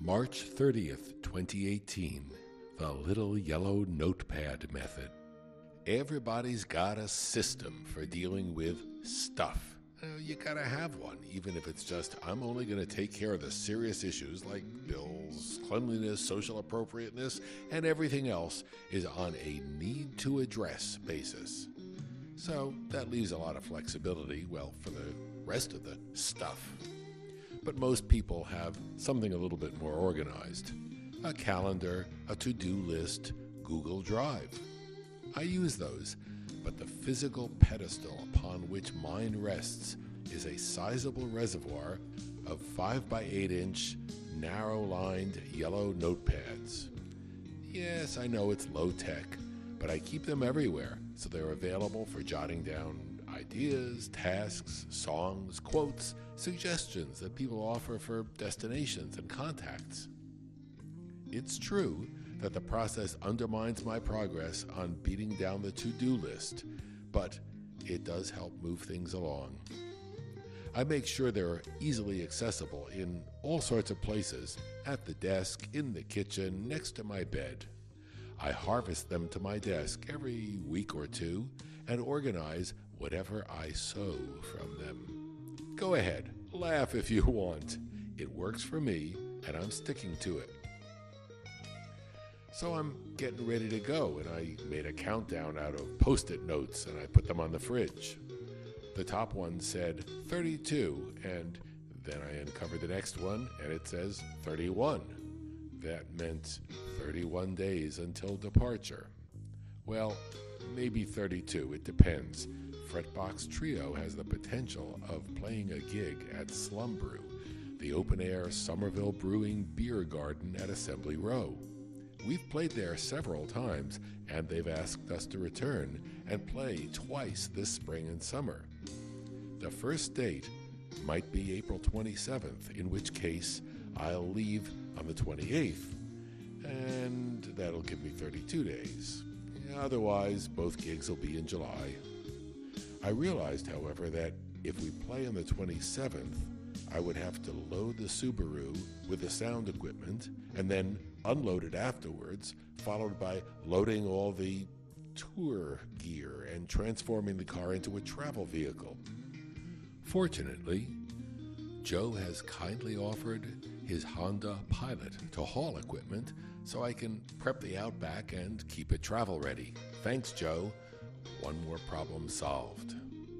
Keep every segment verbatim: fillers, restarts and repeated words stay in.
March thirtieth, twenty eighteen, the little yellow notepad method. Everybody's got a system for dealing with stuff. Uh, you gotta have one, even if it's just, I'm only gonna take care of the serious issues like bills, cleanliness, social appropriateness, and everything else is on a need-to-address basis. So that leaves a lot of flexibility, well, for the rest of the stuff. But most people have something a little bit more organized. A calendar, a to-do list, Google Drive. I use those, but the physical pedestal upon which mine rests is a sizable reservoir of five by eight inch, narrow-lined yellow notepads. Yes, I know it's low-tech, but I keep them everywhere, so they're available for jotting down ideas, tasks, songs, quotes, suggestions that people offer for destinations and contacts. It's true that the process undermines my progress on beating down the to-do list, but it does help move things along. I make sure they're easily accessible in all sorts of places, at the desk, in the kitchen, next to my bed. I harvest them to my desk every week or two and organize whatever I sow from them. Go ahead, laugh if you want. It works for me, and I'm sticking to it. So I'm getting ready to go, and I made a countdown out of Post-it notes, and I put them on the fridge. The top one said thirty-two, and then I uncovered the next one, and it says thirty-one. That meant thirty-one days until departure. Well, maybe thirty-two, it depends. Fretbox Trio has the potential of playing a gig at Slum Brew, the open-air Somerville Brewing beer garden at Assembly Row. We've played there several times, and they've asked us to return and play twice this spring and summer. The first date might be April twenty-seventh, in which case I'll leave on the twenty-eighth, and that'll give me thirty-two days. Otherwise, both gigs will be in July. I realized, however, that if we play on the twenty-seventh, I would have to load the Subaru with the sound equipment and then unload it afterwards, followed by loading all the tour gear and transforming the car into a travel vehicle. Fortunately, Joe has kindly offered his Honda Pilot to haul equipment so I can prep the Outback and keep it travel ready. Thanks, Joe. One more problem solved.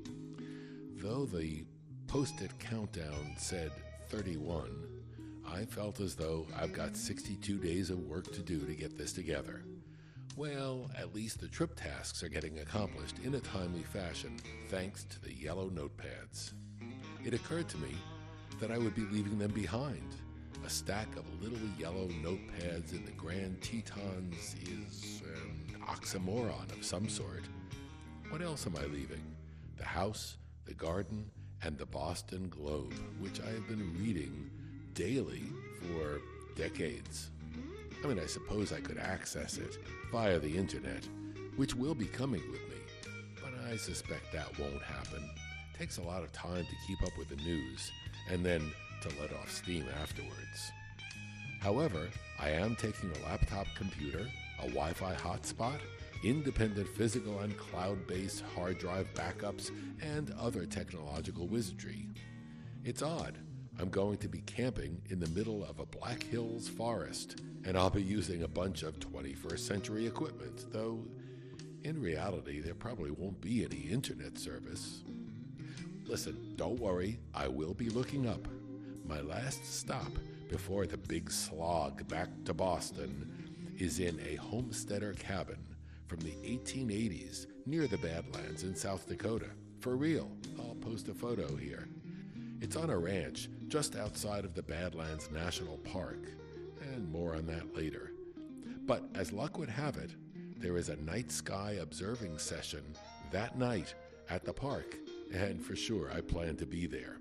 Though the Post-it countdown said thirty-one, I felt as though I've got sixty-two days of work to do to get this together. Well, at least the trip tasks are getting accomplished in a timely fashion, thanks to the yellow notepads. It occurred to me that I would be leaving them behind. A stack of little yellow notepads in the Grand Tetons is an oxymoron of some sort. What else am I leaving? The house, the garden, and the Boston Globe, which I have been reading daily for decades. I mean, I suppose I could access it via the internet, which will be coming with me, but I suspect that won't happen. It takes a lot of time to keep up with the news, and then to let off steam afterwards. However, I am taking a laptop computer, a Wi-Fi hotspot, independent physical and cloud-based hard drive backups, and other technological wizardry. It's odd. I'm going to be camping in the middle of a Black Hills forest, and I'll be using a bunch of twenty-first century equipment, though in reality there probably won't be any internet service. Listen, don't worry, I will be looking up. My last stop before the big slog back to Boston is in a homesteader cabin from the eighteen eighties near the Badlands in South Dakota. For real, I'll post a photo here. It's on a ranch just outside of the Badlands National Park, and more on that later. But as luck would have it, there is a night sky observing session that night at the park, and for sure I plan to be there.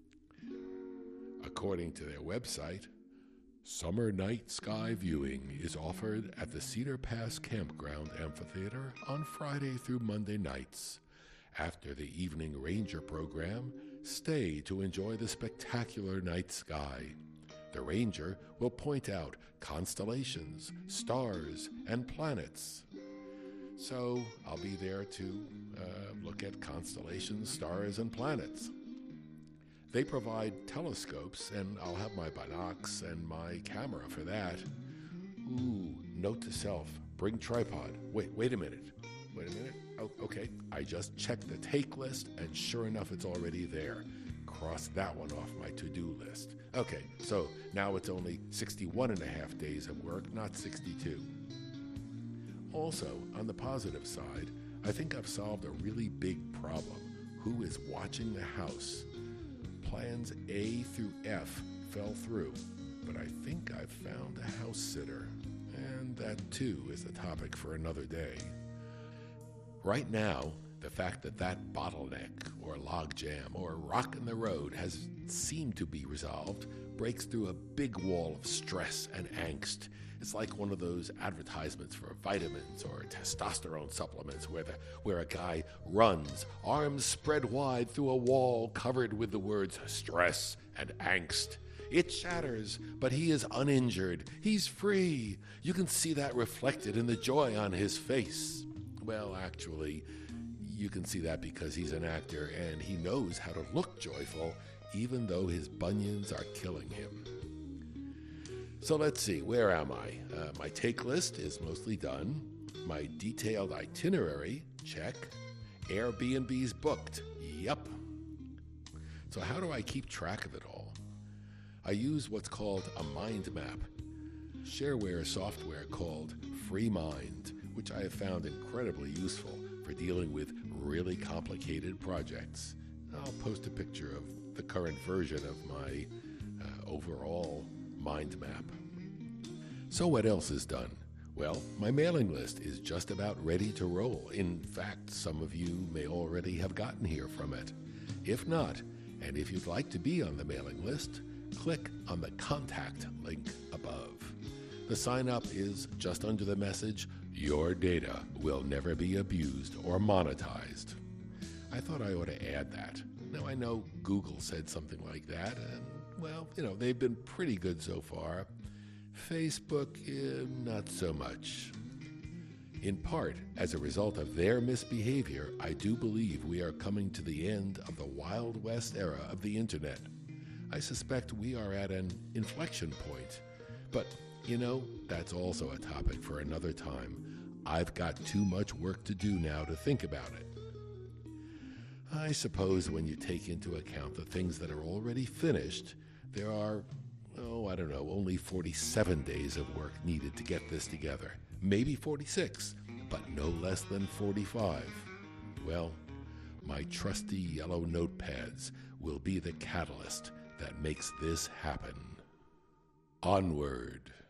According to their website, summer night sky viewing is offered at the Cedar Pass Campground Amphitheater on Friday through Monday nights. After the evening ranger program, stay to enjoy the spectacular night sky. The ranger will point out constellations, stars, and planets. So I'll be there to uh, look at constellations, stars, and planets. They provide telescopes, and I'll have my binocs and my camera for that. Ooh, note to self, bring tripod. Wait, wait a minute. Wait a minute. Oh, okay, I just checked the take list, and sure enough, it's already there. Cross that one off my to-do list. Okay, so now it's only sixty-one and a half days of work, not sixty-two. Also, on the positive side, I think I've solved a really big problem. Who is watching the house? Plans A through F fell through, but I think I've found a house sitter. And that, too, is a topic for another day. Right now, the fact that that bottleneck or logjam or rock in the road has seemed to be resolved breaks through a big wall of stress and angst. It's like one of those advertisements for vitamins or testosterone supplements where, the, where a guy runs, arms spread wide through a wall covered with the words stress and angst. It shatters, but he is uninjured. He's free. You can see that reflected in the joy on his face. Well, actually, you can see that because he's an actor and he knows how to look joyful even though his bunions are killing him. So let's see, where am I? Uh, my take list is mostly done. My detailed itinerary, check. Airbnb's booked, yup. So how do I keep track of it all? I use what's called a mind map, shareware software called FreeMind, which I have found incredibly useful for dealing with really complicated projects. I'll post a picture of the current version of my uh, overall mind map. So what else is done? Well, my mailing list is just about ready to roll. In fact, some of you may already have gotten here from it. If not, and if you'd like to be on the mailing list, click on the contact link above. The sign up is just under the message, "Your data will never be abused or monetized." I thought I ought to add that. Now, I know Google said something like that, and, well, you know, they've been pretty good so far. Facebook, eh, not so much. In part, as a result of their misbehavior, I do believe we are coming to the end of the Wild West era of the Internet. I suspect we are at an inflection point. But, you know, that's also a topic for another time. I've got too much work to do now to think about it. I suppose when you take into account the things that are already finished, there are, oh, I don't know, only forty-seven days of work needed to get this together. Maybe forty-six, but no less than forty-five. Well, my trusty yellow notepads will be the catalyst that makes this happen. Onward.